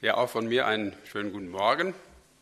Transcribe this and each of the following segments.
Ja, auch von mir einen schönen guten Morgen.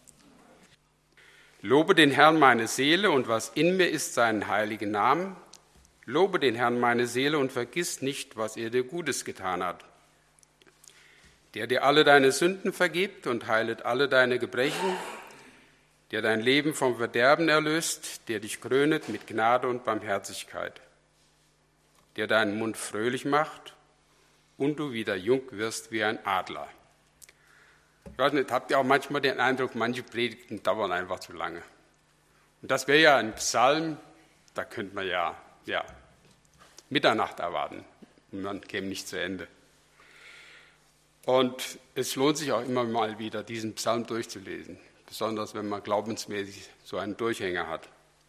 Lobe den Herrn meine Seele und was in mir ist, seinen heiligen Namen. Lobe den Herrn meine Seele und vergiss nicht, was er dir Gutes getan hat. Der dir alle deine Sünden vergibt und heilet alle deine Gebrechen, der dein Leben vom Verderben erlöst, der dich krönet mit Gnade und Barmherzigkeit, der deinen Mund fröhlich macht und du wieder jung wirst wie ein Adler. Ich weiß nicht, habt ihr auch manchmal den Eindruck, manche Predigten dauern einfach zu lange? Und das wäre ja ein Psalm, da könnte man ja Mitternacht erwarten und man käme nicht zu Ende. Und es lohnt sich auch immer mal wieder, diesen Psalm durchzulesen, besonders wenn man glaubensmäßig so einen Durchhänger hat.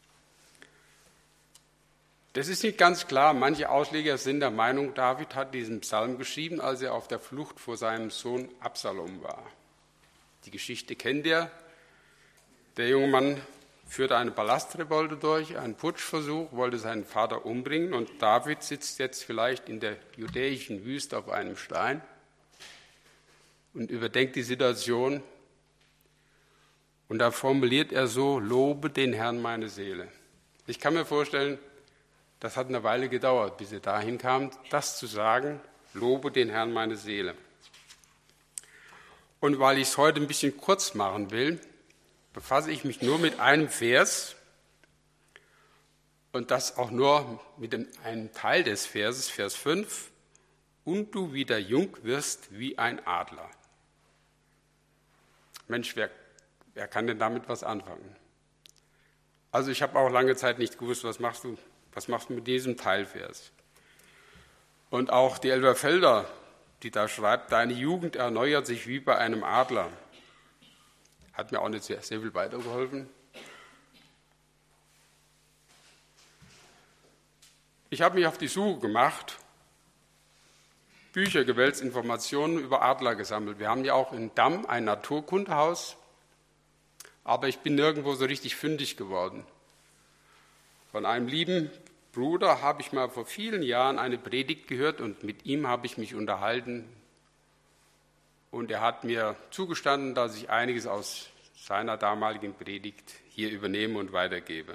Das ist nicht ganz klar. Manche Ausleger sind der Meinung, David hat diesen Psalm geschrieben, als er auf der Flucht vor seinem Sohn Absalom war. Die Geschichte kennt ihr. Der junge Mann führte eine Palastrevolte durch, einen Putschversuch, wollte seinen Vater umbringen und David sitzt jetzt vielleicht in der judäischen Wüste auf einem Stein und überdenkt die Situation und da formuliert er so: Lobe den Herrn meine Seele. Ich kann mir vorstellen, das hat eine Weile gedauert, bis er dahin kam, das zu sagen: Lobe den Herrn meine Seele. Und weil ich es heute ein bisschen kurz machen will, befasse ich mich nur mit einem Vers und das auch nur mit einem Teil des Verses, Vers 5. Und du wieder jung wirst wie ein Adler. Mensch, wer kann denn damit was anfangen? Also ich habe auch lange Zeit nicht gewusst, was machst du mit diesem Teilvers? Und auch die Elberfelder, die da schreibt, deine Jugend erneuert sich wie bei einem Adler. Hat mir auch nicht sehr viel weitergeholfen. Ich habe mich auf die Suche gemacht, Bücher gewälzt, Informationen über Adler gesammelt. Wir haben ja auch in Damm ein Naturkundehaus, aber ich bin nirgendwo so richtig fündig geworden. Von einem lieben Bruder habe ich mal vor vielen Jahren eine Predigt gehört und mit ihm habe ich mich unterhalten. Und er hat mir zugestanden, dass ich einiges aus seiner damaligen Predigt hier übernehme und weitergebe.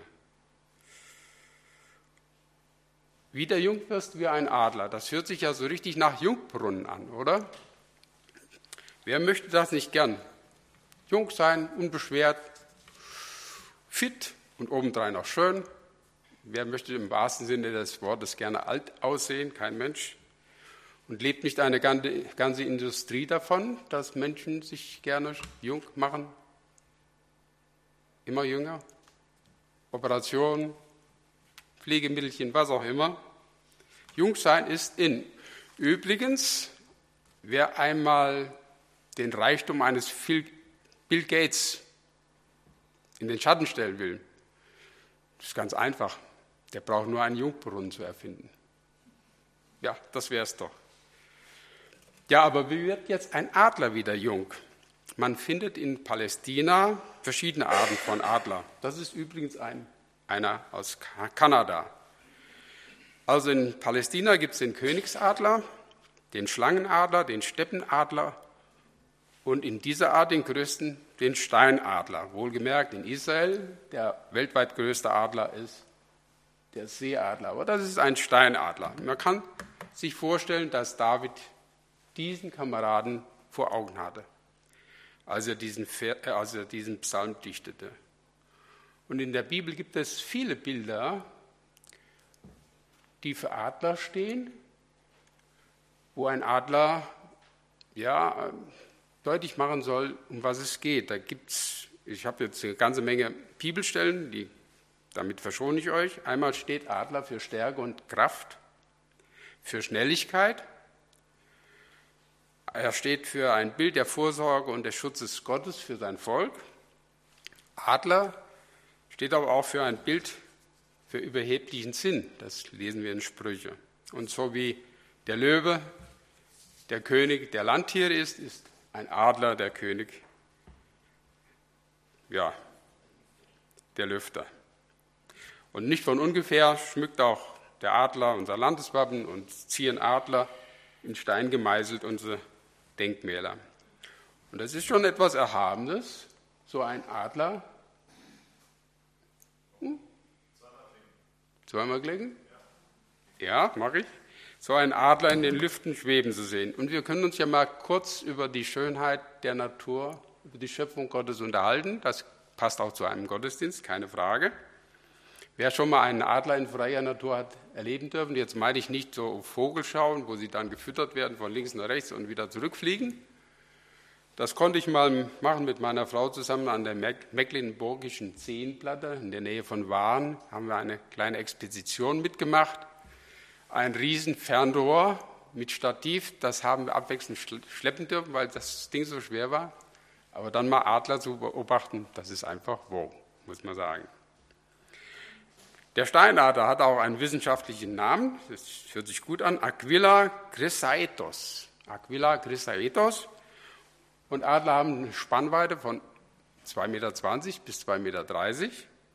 Wieder jung wirst wie ein Adler. Das hört sich ja so richtig nach Jungbrunnen an, oder? Wer möchte das nicht gern? Jung sein, unbeschwert, fit und obendrein auch schön. Wer möchte im wahrsten Sinne des Wortes gerne alt aussehen? Kein Mensch. Und lebt nicht eine ganze Industrie davon, dass Menschen sich gerne jung machen? Immer jünger? Operationen, Pflegemittelchen, was auch immer. Jung sein ist in. Übrigens, wer einmal den Reichtum eines Bill Gates in den Schatten stellen will, das ist ganz einfach. Der braucht nur einen Jungbrunnen zu erfinden. Ja, das wäre es doch. Ja, aber wie wird jetzt ein Adler wieder jung? Man findet in Palästina verschiedene Arten von Adler. Das ist übrigens einer aus Kanada. Also in Palästina gibt es den Königsadler, den Schlangenadler, den Steppenadler und in dieser Art den größten, den Steinadler. Wohlgemerkt, in Israel der weltweit größte Adler ist der Seeadler, aber das ist ein Steinadler. Man kann sich vorstellen, dass David diesen Kameraden vor Augen hatte, als er diesen Psalm dichtete. Und in der Bibel gibt es viele Bilder, die für Adler stehen, wo ein Adler deutlich machen soll, um was es geht. Ich habe jetzt eine ganze Menge Bibelstellen, damit verschone ich euch. Einmal steht Adler für Stärke und Kraft, für Schnelligkeit. Er steht für ein Bild der Vorsorge und des Schutzes Gottes für sein Volk. Adler steht aber auch für ein Bild für überheblichen Sinn. Das lesen wir in Sprüche. Und so wie der Löwe der König der Landtiere ist ein Adler der König, der Lüfter. Und nicht von ungefähr schmückt auch der Adler unser Landeswappen und ziehen Adler in Stein gemeißelt unsere Denkmäler. Und das ist schon etwas Erhabenes, so ein Adler. Zweimal klicken? Ja, mache ich. So einen Adler in den Lüften schweben zu sehen. Und wir können uns ja mal kurz über die Schönheit der Natur, über die Schöpfung Gottes unterhalten. Das passt auch zu einem Gottesdienst, keine Frage. Wer schon mal einen Adler in freier Natur hat erleben dürfen, jetzt meine ich nicht so auf Vogelschauen, wo sie dann gefüttert werden von links nach rechts und wieder zurückfliegen. Das konnte ich mal machen mit meiner Frau zusammen an der Mecklenburgischen Seenplatte in der Nähe von Waren. Haben wir eine kleine Expedition mitgemacht. Ein riesen Fernrohr mit Stativ, das haben wir abwechselnd schleppen dürfen, weil das Ding so schwer war. Aber dann mal Adler zu beobachten, das ist einfach wow, muss man sagen. Der Steinadler hat auch einen wissenschaftlichen Namen, das hört sich gut an, Aquila chrysaetos. Aquila chrysaetos. Und Adler haben eine Spannweite von 2,20 Meter bis 2,30 Meter.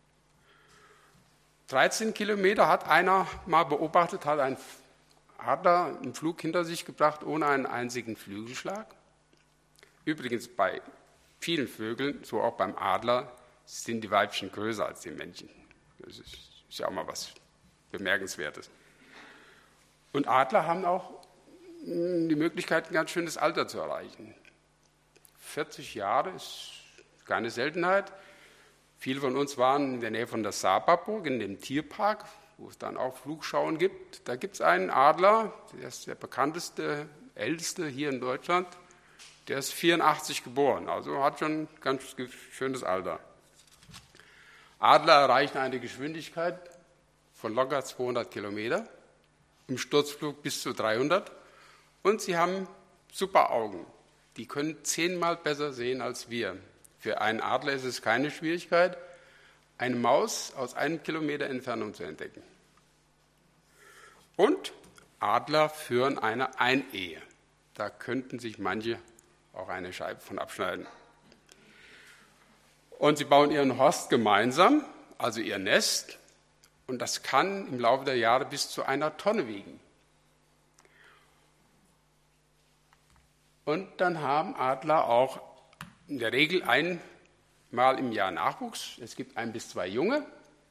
13 Kilometer hat einer mal beobachtet, hat ein Adler einen Flug hinter sich gebracht, ohne einen einzigen Flügelschlag. Übrigens bei vielen Vögeln, so auch beim Adler, sind die Weibchen größer als die Männchen. Das ist ja auch mal was Bemerkenswertes. Und Adler haben auch die Möglichkeit, ein ganz schönes Alter zu erreichen. 40 Jahre ist keine Seltenheit. Viele von uns waren in der Nähe von der Saarburg, in dem Tierpark, wo es dann auch Flugschauen gibt. Da gibt es einen Adler, der ist der bekannteste, älteste hier in Deutschland. Der ist 84 geboren, also hat schon ein ganz schönes Alter. Adler erreichen eine Geschwindigkeit von locker 200 Kilometer, im Sturzflug bis zu 300. Und sie haben super Augen. Die können 10-mal besser sehen als wir. Für einen Adler ist es keine Schwierigkeit, eine Maus aus 1 Kilometer Entfernung zu entdecken. Und Adler führen eine Einehe. Da könnten sich manche auch eine Scheibe von abschneiden. Und sie bauen ihren Horst gemeinsam, also ihr Nest, und das kann im Laufe der Jahre bis zu 1 Tonne wiegen. Und dann haben Adler auch in der Regel einmal im Jahr Nachwuchs. Es gibt 1 bis 2 Junge.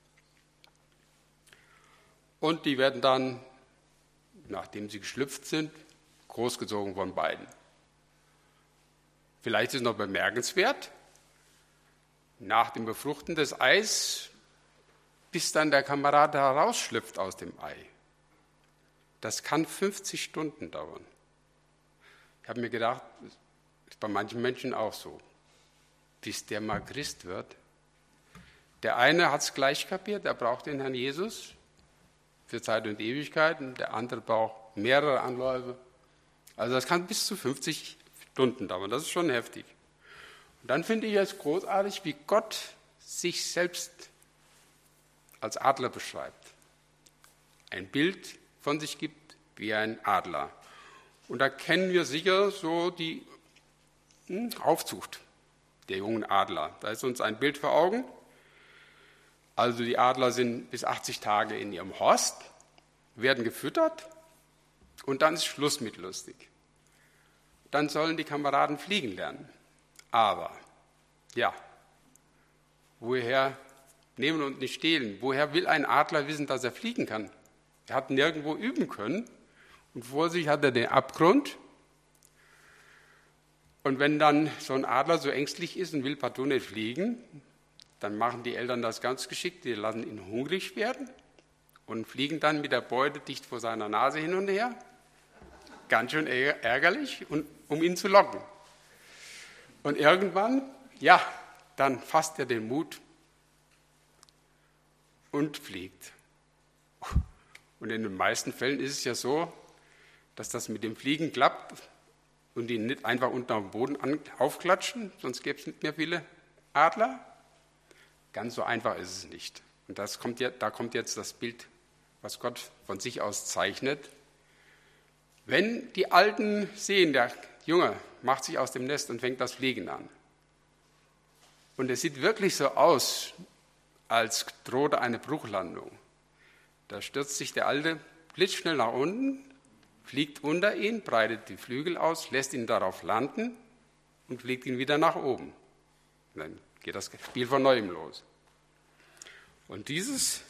Und die werden dann, nachdem sie geschlüpft sind, großgezogen von beiden. Vielleicht ist noch bemerkenswert, nach dem Befruchten des Eis, bis dann der Kamerad herausschlüpft aus dem Ei. Das kann 50 Stunden dauern. Ich habe mir gedacht, das ist bei manchen Menschen auch so, bis der mal Christ wird. Der eine hat es gleich kapiert, er braucht den Herrn Jesus für Zeit und Ewigkeit, und der andere braucht mehrere Anläufe. Also das kann bis zu 50 Stunden dauern, das ist schon heftig. Und dann finde ich es großartig, wie Gott sich selbst als Adler beschreibt. Ein Bild von sich gibt wie ein Adler. Und da kennen wir sicher so die Aufzucht der jungen Adler. Da ist uns ein Bild vor Augen. Also die Adler sind bis 80 Tage in ihrem Horst, werden gefüttert und dann ist Schluss mit lustig. Dann sollen die Kameraden fliegen lernen. Aber, ja, woher nehmen und nicht stehlen? Woher will ein Adler wissen, dass er fliegen kann? Er hat nirgendwo üben können und vor sich hat er den Abgrund. Und wenn dann so ein Adler so ängstlich ist und will partout nicht fliegen, dann machen die Eltern das ganz geschickt, die lassen ihn hungrig werden und fliegen dann mit der Beute dicht vor seiner Nase hin und her. Ganz schön ärgerlich, um ihn zu locken. Und irgendwann, ja, dann fasst er den Mut und fliegt. Und in den meisten Fällen ist es ja so, dass das mit dem Fliegen klappt und die nicht einfach unter dem Boden aufklatschen, sonst gäbe es nicht mehr viele Adler. Ganz so einfach ist es nicht. Und da kommt jetzt das Bild, was Gott von sich aus zeichnet. Wenn die Alten sehen, der Junge macht sich aus dem Nest und fängt das Fliegen an. Und es sieht wirklich so aus, als drohte eine Bruchlandung. Da stürzt sich der Alte blitzschnell nach unten, fliegt unter ihn, breitet die Flügel aus, lässt ihn darauf landen und fliegt ihn wieder nach oben. Und dann geht das Spiel von neuem los. Und dieses,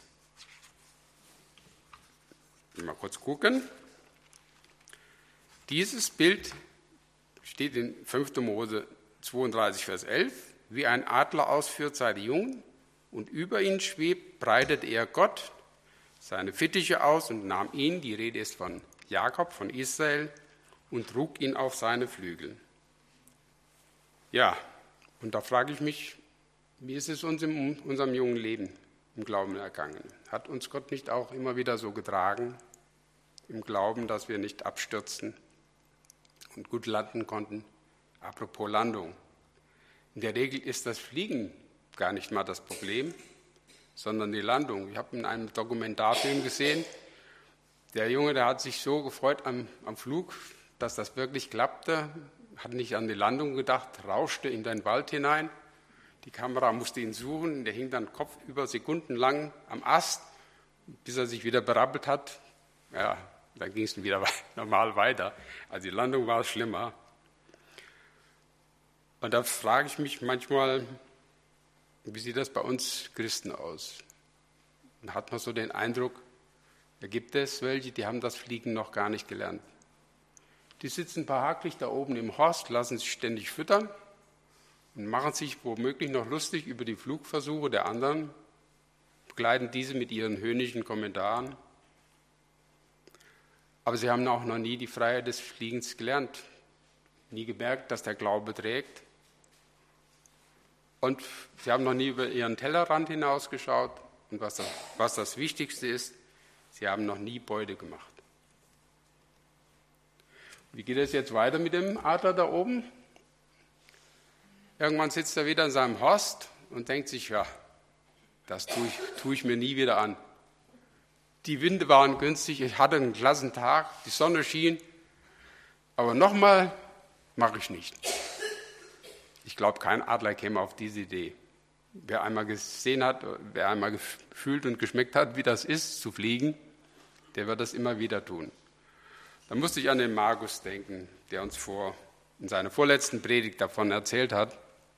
mal kurz gucken, dieses Bild steht in 5. Mose 32, Vers 11, wie ein Adler ausführt seine Jungen und über ihn schwebt, breitete er Gott seine Fittiche aus und nahm ihn, die Rede ist von Jakob, von Israel, und trug ihn auf seine Flügel. Ja, und da frage ich mich, wie ist es uns in unserem jungen Leben im Glauben ergangen? Hat uns Gott nicht auch immer wieder so getragen, im Glauben, dass wir nicht abstürzen und gut landen konnten? Apropos Landung. In der Regel ist das Fliegen gar nicht mal das Problem, sondern die Landung. Ich habe in einem Dokumentarfilm gesehen, der Junge, der hat sich so gefreut am Flug, dass das wirklich klappte, hat nicht an die Landung gedacht, rauschte in den Wald hinein. Die Kamera musste ihn suchen, der hing dann kopfüber sekundenlang am Ast, bis er sich wieder berappelt hat. Ja, dann ging es wieder normal weiter. Also die Landung war schlimmer. Und da frage ich mich manchmal, wie sieht das bei uns Christen aus? Da hat man so den Eindruck, da gibt es welche, die haben das Fliegen noch gar nicht gelernt. Die sitzen behaglich da oben im Horst, lassen sich ständig füttern und machen sich womöglich noch lustig über die Flugversuche der anderen, begleiten diese mit ihren höhnischen Kommentaren. Aber sie haben auch noch nie die Freiheit des Fliegens gelernt, nie gemerkt, dass der Glaube trägt. Und sie haben noch nie über ihren Tellerrand hinausgeschaut. Und was das Wichtigste ist, sie haben noch nie Beute gemacht. Wie geht es jetzt weiter mit dem Adler da oben? Irgendwann sitzt er wieder in seinem Horst und denkt sich, ja, das tue ich mir nie wieder an. Die Winde waren günstig, ich hatte einen klassen Tag, die Sonne schien, aber nochmal mache ich nicht. Ich glaube, kein Adler käme auf diese Idee. Wer einmal gesehen hat, wer einmal gefühlt und geschmeckt hat, wie das ist, zu fliegen, der wird das immer wieder tun. Da musste ich an den Markus denken, der uns in seiner vorletzten Predigt davon erzählt hat,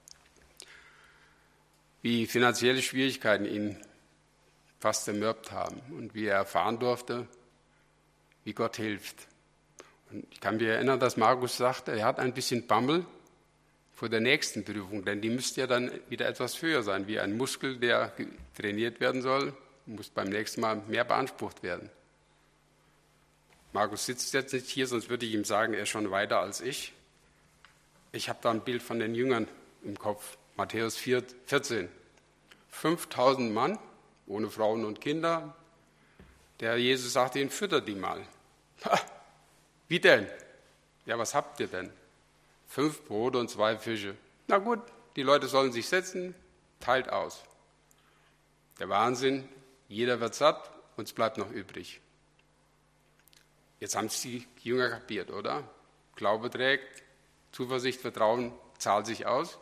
wie finanzielle Schwierigkeiten ihn fast zermürbt haben und wie er erfahren durfte, wie Gott hilft. Und ich kann mich erinnern, dass Markus sagte, er hat ein bisschen Bammel vor der nächsten Prüfung, denn die müsste ja dann wieder etwas höher sein, wie ein Muskel, der trainiert werden soll, muss beim nächsten Mal mehr beansprucht werden. Markus sitzt jetzt nicht hier, sonst würde ich ihm sagen, er ist schon weiter als ich. Ich habe da ein Bild von den Jüngern im Kopf, Matthäus 14. 5000 Mann, ohne Frauen und Kinder. Der Jesus sagte ihnen, füttert die mal. Wie denn? Ja, was habt ihr denn? 5 Brote und 2 Fische. Na gut, die Leute sollen sich setzen, teilt aus. Der Wahnsinn, jeder wird satt und es bleibt noch übrig. Jetzt haben es die Jünger kapiert, oder? Glaube trägt, Zuversicht, Vertrauen zahlt sich aus.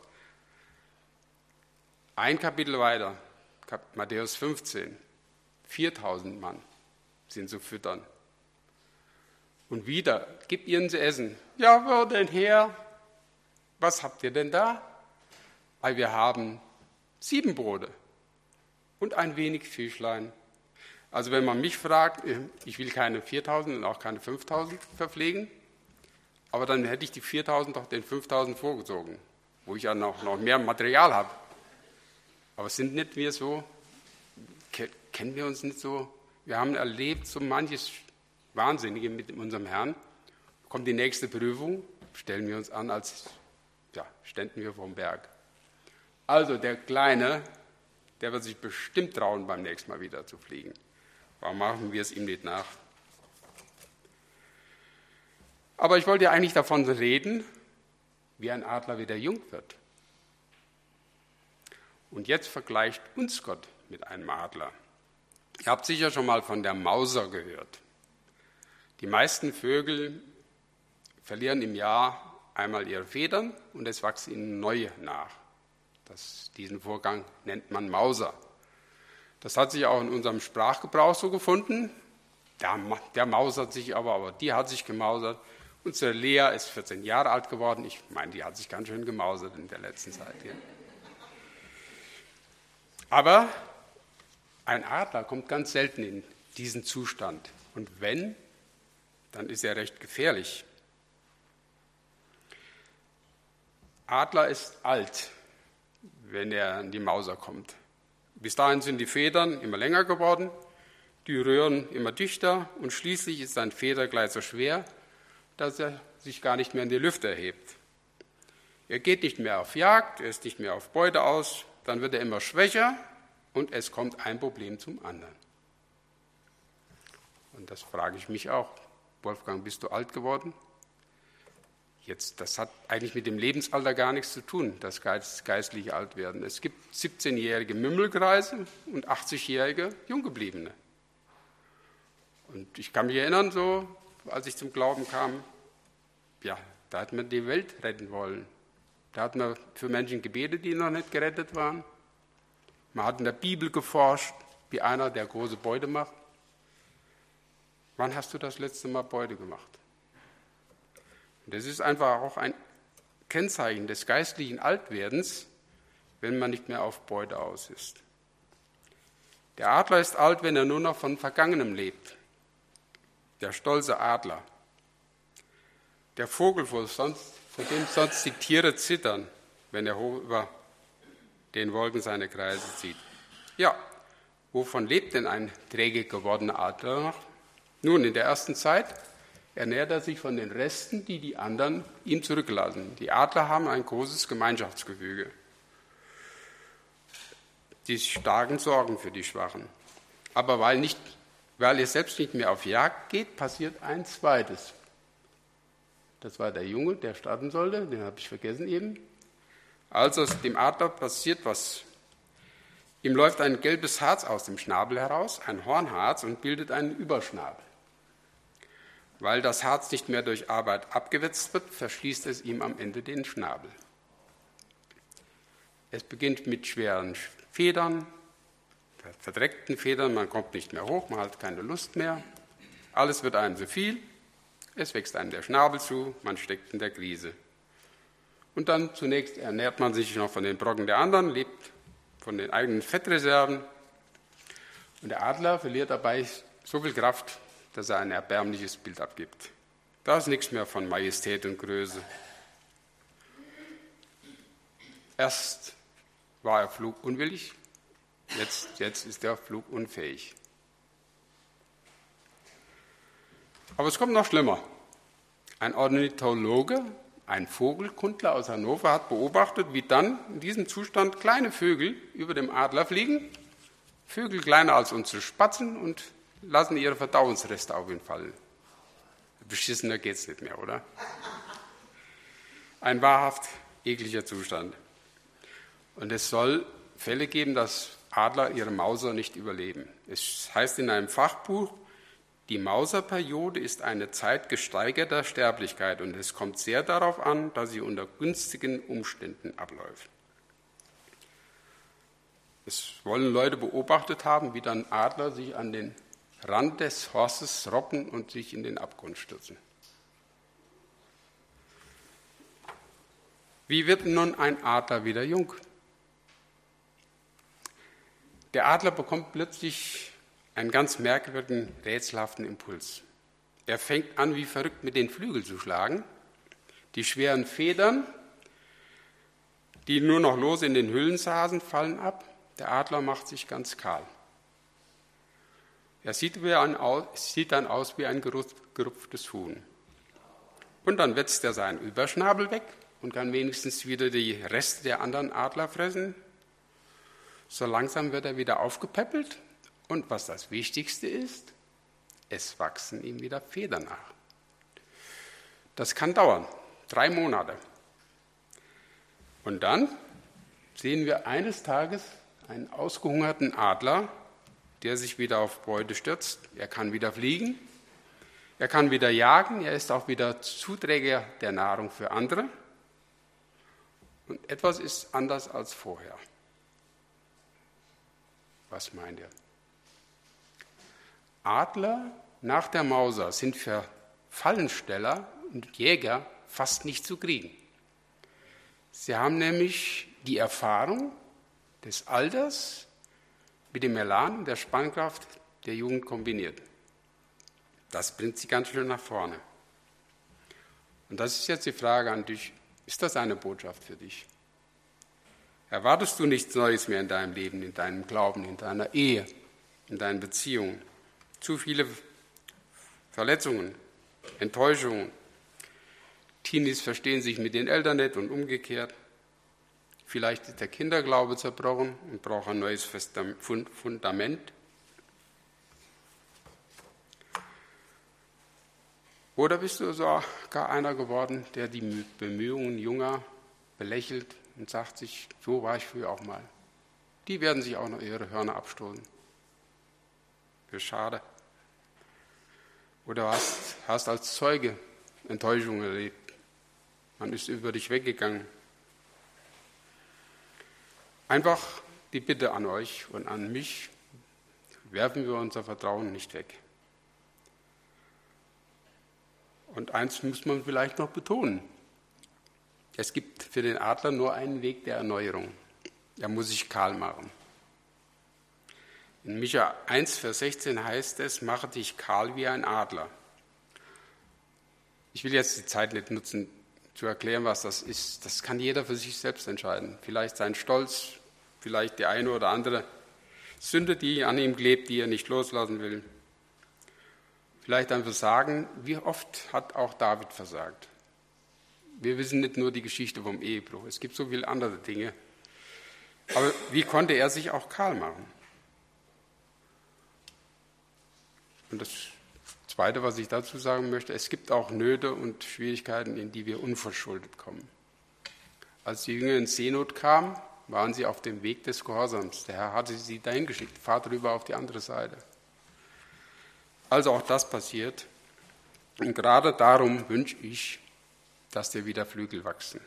Ein Kapitel weiter, Matthäus 15, 4000 Mann sind zu füttern. Und wieder, gebt ihnen zu essen. Ja, wo denn her? Was habt ihr denn da? Weil wir haben 7 Brote und ein wenig Fischlein. Also wenn man mich fragt, ich will keine 4000 und auch keine 5000 verpflegen, aber dann hätte ich die 4000 doch den 5000 vorgezogen, wo ich ja noch mehr Material habe. Aber sind nicht wir so, kennen wir uns nicht so? Wir haben erlebt so manches Wahnsinnige mit unserem Herrn. Kommt die nächste Prüfung, stellen wir uns an, als ständen wir vom Berg. Also der Kleine, der wird sich bestimmt trauen, beim nächsten Mal wieder zu fliegen. Warum machen wir es ihm nicht nach? Aber ich wollte ja eigentlich davon reden, wie ein Adler wieder jung wird. Und jetzt vergleicht uns Gott mit einem Adler. Ihr habt sicher schon mal von der Mauser gehört. Die meisten Vögel verlieren im Jahr einmal ihre Federn und es wachsen ihnen neue nach. Diesen Vorgang nennt man Mauser. Das hat sich auch in unserem Sprachgebrauch so gefunden. Der mausert sich aber die hat sich gemausert Unsere Lea ist 14 Jahre alt geworden. Ich meine, die hat sich ganz schön gemausert in der letzten Zeit. Hier. Aber ein Adler kommt ganz selten in diesen Zustand. Und wenn, dann ist er recht gefährlich. Adler ist alt, wenn er an die Mauser kommt. Bis dahin sind die Federn immer länger geworden, die Röhren immer dichter und schließlich ist sein Federkleid so schwer, dass er sich gar nicht mehr in die Lüfte erhebt. Er geht nicht mehr auf Jagd, er ist nicht mehr auf Beute aus, dann wird er immer schwächer und es kommt ein Problem zum anderen. Und das frage ich mich auch. Wolfgang, bist du alt geworden? Jetzt, das hat eigentlich mit dem Lebensalter gar nichts zu tun, das geistliche Altwerden. Es gibt 17-jährige Mümmelkreise und 80-jährige Junggebliebene. Und ich kann mich erinnern, so als ich zum Glauben kam, ja, da hat man die Welt retten wollen. Da hat man für Menschen gebetet, die noch nicht gerettet waren. Man hat in der Bibel geforscht, wie einer, der große Beute macht. Wann hast du das letzte Mal Beute gemacht? Und das ist einfach auch ein Kennzeichen des geistlichen Altwerdens, wenn man nicht mehr auf Beute aus ist. Der Adler ist alt, wenn er nur noch von Vergangenem lebt. Der stolze Adler. Der Vogel, vor dem sonst die Tiere zittern, wenn er hoch über den Wolken seine Kreise zieht. Ja, wovon lebt denn ein träge gewordener Adler noch? Nun, in der ersten Zeit ernährt er sich von den Resten, die die anderen ihm zurücklassen. Die Adler haben ein großes Gemeinschaftsgefüge. Die Starken sorgen für die Schwachen. Aber weil er selbst nicht mehr auf Jagd geht, passiert ein zweites. Das war der Junge, der starten sollte, den habe ich vergessen eben. Also dem Adler passiert was. Ihm läuft ein gelbes Harz aus dem Schnabel heraus, ein Hornharz, und bildet einen Überschnabel. Weil das Harz nicht mehr durch Arbeit abgewetzt wird, verschließt es ihm am Ende den Schnabel. Es beginnt mit schweren Federn, verdreckten Federn, man kommt nicht mehr hoch, man hat keine Lust mehr. Alles wird einem zu viel, es wächst einem der Schnabel zu, man steckt in der Krise. Und dann zunächst ernährt man sich noch von den Brocken der anderen, lebt von den eigenen Fettreserven. Und der Adler verliert dabei so viel Kraft, dass er ein erbärmliches Bild abgibt. Da ist nichts mehr von Majestät und Größe. Erst war er flugunwillig, jetzt ist er flugunfähig. Aber es kommt noch schlimmer. Ein Ornithologe, ein Vogelkundler aus Hannover, hat beobachtet, wie dann in diesem Zustand kleine Vögel über dem Adler fliegen, Vögel kleiner als unsere Spatzen, und lassen ihre Verdauungsreste auf ihn fallen. Beschissener geht's nicht mehr, oder? Ein wahrhaft ekliger Zustand. Und es soll Fälle geben, dass Adler ihre Mauser nicht überleben. Es heißt in einem Fachbuch, die Mauserperiode ist eine Zeit gesteigerter Sterblichkeit und es kommt sehr darauf an, dass sie unter günstigen Umständen abläuft. Es wollen Leute beobachtet haben, wie dann Adler sich an den Rand des Horses robben und sich in den Abgrund stürzen. Wie wird nun ein Adler wieder jung? Der Adler bekommt plötzlich einen ganz merkwürdigen, rätselhaften Impuls. Er fängt an, wie verrückt mit den Flügeln zu schlagen. Die schweren Federn, die nur noch lose in den Hüllen saßen, fallen ab. Der Adler macht sich ganz kahl. Er sieht dann aus wie ein gerupftes Huhn. Und dann wetzt er seinen Überschnabel weg und kann wenigstens wieder die Reste der anderen Adler fressen. So langsam wird er wieder aufgepäppelt. Und was das Wichtigste ist, es wachsen ihm wieder Federn nach. Das kann dauern, 3 Monate. Und dann sehen wir eines Tages einen ausgehungerten Adler, der sich wieder auf Beute stürzt. Er kann wieder fliegen, er kann wieder jagen, er ist auch wieder Zuträger der Nahrung für andere. Und etwas ist anders als vorher. Was meint ihr? Adler nach der Mauser sind für Fallensteller und Jäger fast nicht zu kriegen. Sie haben nämlich die Erfahrung des Alters mit dem Elan und der Spannkraft der Jugend kombiniert. Das bringt sie ganz schön nach vorne. Und das ist jetzt die Frage an dich, ist das eine Botschaft für dich? Erwartest du nichts Neues mehr in deinem Leben, in deinem Glauben, in deiner Ehe, in deinen Beziehungen? Zu viele Verletzungen, Enttäuschungen. Teenies verstehen sich mit den Eltern nicht und umgekehrt. Vielleicht ist der Kinderglaube zerbrochen und braucht ein neues Fundament. Oder bist du sogar einer geworden, der die Bemühungen Junger belächelt und sagt sich, so war ich früher auch mal. Die werden sich auch noch ihre Hörner abstoßen. Wie schade. Oder hast als Zeuge Enttäuschung erlebt. Man ist über dich weggegangen. Einfach die Bitte an euch und an mich, werfen wir unser Vertrauen nicht weg. Und eins muss man vielleicht noch betonen. Es gibt für den Adler nur einen Weg der Erneuerung. Er muss sich kahl machen. In Micha 1, Vers 16 heißt es, mache dich kahl wie ein Adler. Ich will jetzt die Zeit nicht nutzen, zu erklären, was das ist. Das kann jeder für sich selbst entscheiden. Vielleicht sein Stolz, vielleicht die eine oder andere Sünde, die an ihm klebt, die er nicht loslassen will. Vielleicht ein Versagen. Wie oft hat auch David versagt? Wir wissen nicht nur die Geschichte vom Ehebruch. Es gibt so viele andere Dinge. Aber wie konnte er sich auch kahl machen? Und das Zweite, was ich dazu sagen möchte, es gibt auch Nöte und Schwierigkeiten, in die wir unverschuldet kommen. Als die Jünger in Seenot kamen, waren sie auf dem Weg des Gehorsams. Der Herr hatte sie dahin geschickt, fahrt rüber auf die andere Seite. Also auch das passiert. Und gerade darum wünsche ich, dass dir wieder Flügel wachsen.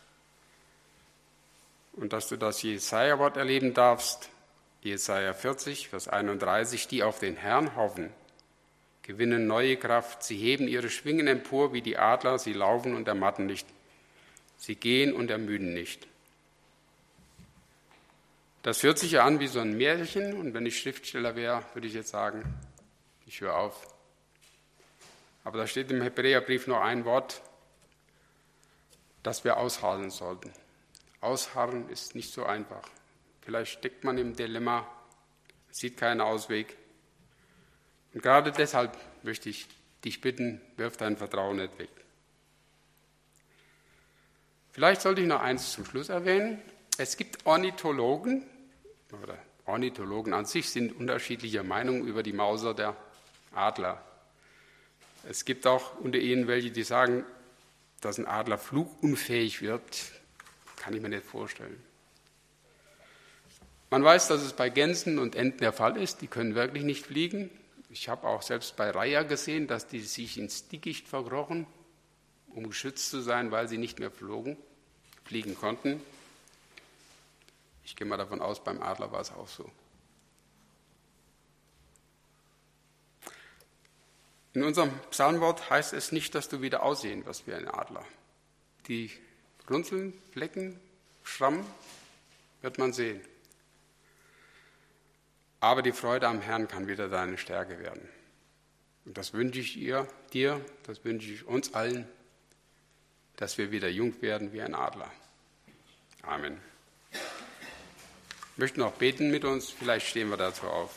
Und dass du das Jesaja-Wort erleben darfst, Jesaja 40, Vers 31, die auf den Herrn hoffen, gewinnen neue Kraft. Sie heben ihre Schwingen empor wie die Adler, sie laufen und ermatten nicht. Sie gehen und ermüden nicht. Das hört sich ja an wie so ein Märchen, und wenn ich Schriftsteller wäre, würde ich jetzt sagen, ich höre auf. Aber da steht im Hebräerbrief noch ein Wort, das wir ausharren sollten. Ausharren ist nicht so einfach. Vielleicht steckt man im Dilemma, sieht keinen Ausweg. Und gerade deshalb möchte ich dich bitten, wirf dein Vertrauen nicht weg. Vielleicht sollte ich noch eins zum Schluss erwähnen. Es gibt Ornithologen, oder Ornithologen an sich sind unterschiedlicher Meinung über die Mauser der Adler. Es gibt auch unter ihnen welche, die sagen, dass ein Adler flugunfähig wird. Kann ich mir nicht vorstellen. Man weiß, dass es bei Gänsen und Enten der Fall ist. Die können wirklich nicht fliegen. Ich habe auch selbst bei Reiher gesehen, dass die sich ins Dickicht verkrochen, um geschützt zu sein, weil sie nicht mehr fliegen konnten. Ich gehe mal davon aus, beim Adler war es auch so. In unserem Psalmwort heißt es nicht, dass du wieder aussehen wirst wie ein Adler. Die Runzeln, Flecken, Schramm wird man sehen. Aber die Freude am Herrn kann wieder deine Stärke werden. Und das wünsche ich dir, das wünsche ich uns allen, dass wir wieder jung werden wie ein Adler. Amen. Ich möchte noch beten mit uns, vielleicht stehen wir dazu auf.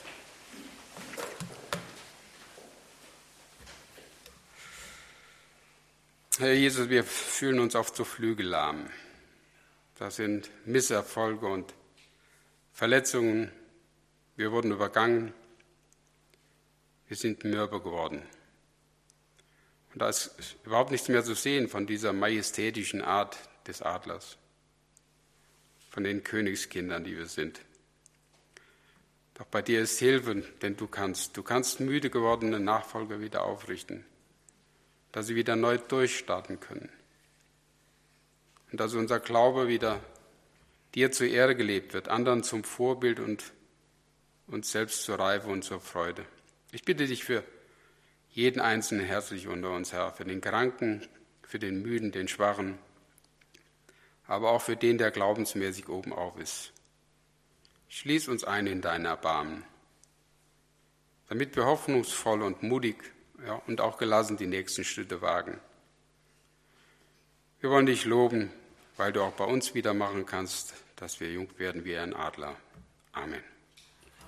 Herr Jesus, wir fühlen uns oft so flügellahm. Das sind Misserfolge und Verletzungen. Wir wurden übergangen. Wir sind mürbe geworden. Und da ist überhaupt nichts mehr zu sehen von dieser majestätischen Art des Adlers, von den Königskindern, die wir sind. Doch bei dir ist Hilfe, denn du kannst müde gewordene Nachfolger wieder aufrichten, dass sie wieder neu durchstarten können. Und dass unser Glaube wieder dir zur Ehre gelebt wird, anderen zum Vorbild und uns selbst zur Reife und zur Freude. Ich bitte dich für jeden Einzelnen herzlich unter uns, Herr, für den Kranken, für den Müden, den Schwachen, aber auch für den, der glaubensmäßig oben auf ist. Schließ uns ein in dein Erbarmen, damit wir hoffnungsvoll und mutig und auch gelassen die nächsten Schritte wagen. Wir wollen dich loben, weil du auch bei uns wieder machen kannst, dass wir jung werden wie ein Adler. Amen.